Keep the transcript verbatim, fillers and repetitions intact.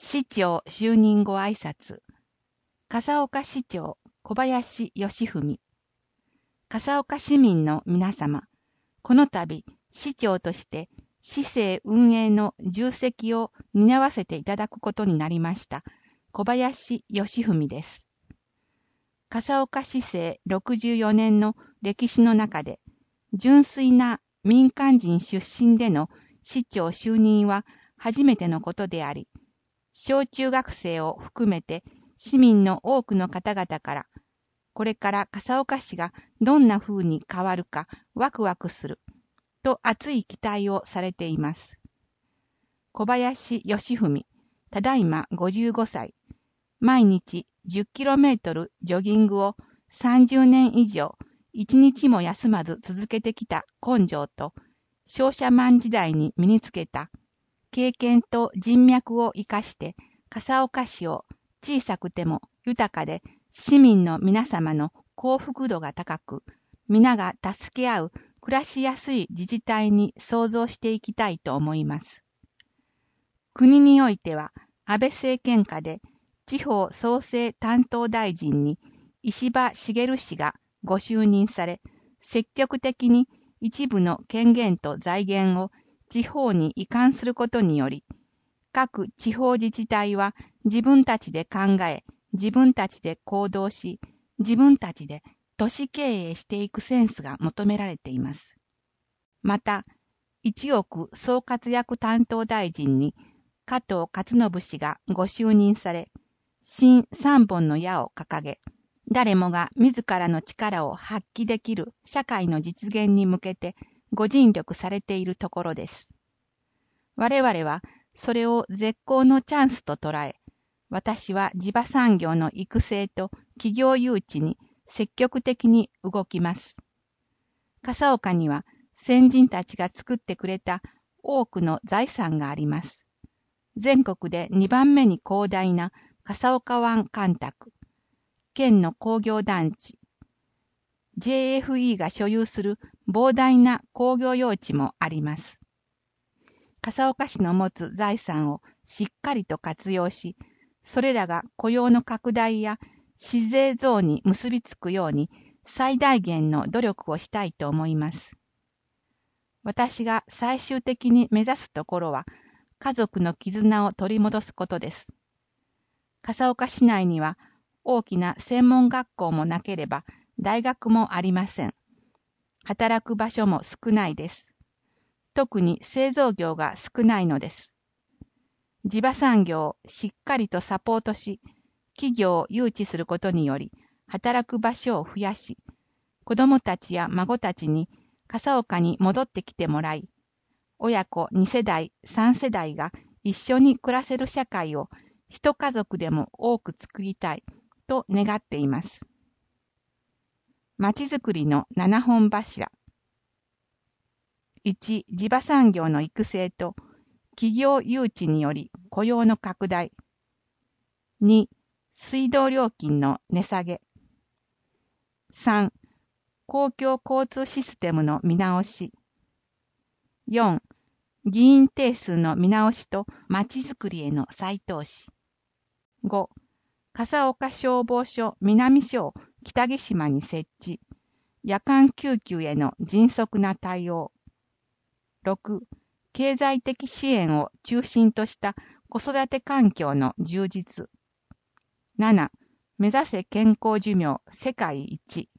市長就任後挨拶。笠岡市長小林義文。笠岡市民の皆様、この度、市長として市政運営の重責を担わせていただくことになりました、小林義文です。笠岡市政ろくじゅうよねんの歴史の中で、純粋な民間人出身での市長就任は初めてのことであり、小中学生を含めて市民の多くの方々から、これから笠岡市がどんな風に変わるかワクワクすると熱い期待をされています。小林義文、ただいまごじゅうごさい、毎日 じゅっキロメートル ジョギングをさんじゅうねん以上、一日も休まず続けてきた根性と、商社マン時代に身につけた経験と人脈を生かして笠岡市を小さくても豊かで市民の皆様の幸福度が高く、皆が助け合う暮らしやすい自治体に創造していきたいと思います。国においては安倍政権下で地方創生担当大臣に石破茂氏がご就任され、積極的に一部の権限と財源を地方に移管することにより、各地方自治体は自分たちで考え、自分たちで行動し、自分たちで都市経営していくセンスが求められています。また、一億総活躍担当大臣に加藤勝信氏がご就任され、新三本の矢を掲げ、誰もが自らの力を発揮できる社会の実現に向けてご尽力されているところです。我々はそれを絶好のチャンスと捉え、私は地場産業の育成と企業誘致に積極的に動きます。笠岡には先人たちが作ってくれた多くの財産があります。全国でにばんめに広大な笠岡湾干拓、県の工業団地、ジェーエフイー が所有する膨大な工業用地もあります。笠岡市の持つ財産をしっかりと活用し、それらが雇用の拡大や市税増に結びつくように最大限の努力をしたいと思います。私が最終的に目指すところは、家族の絆を取り戻すことです。笠岡市内には大きな専門学校もなければ大学もありません。働く場所も少ないです。特に製造業が少ないのです。地場産業をしっかりとサポートし、企業を誘致することにより、働く場所を増やし、子どもたちや孫たちに笠岡に戻ってきてもらい、親子にせだい、さんせだいが一緒に暮らせる社会を一家族でも多く作りたいと願っています。まちづくりのななほん柱。いち、地場産業の育成と企業誘致により雇用の拡大。に、水道料金の値下げ。さん、公共交通システムの見直し。よん、議員定数の見直しとまちづくりへの再投資。ご、笠岡消防署南署北木島に設置。夜間救急への迅速な対応。ろく、経済的支援を中心とした子育て環境の充実。なな、目指せ健康寿命世界一。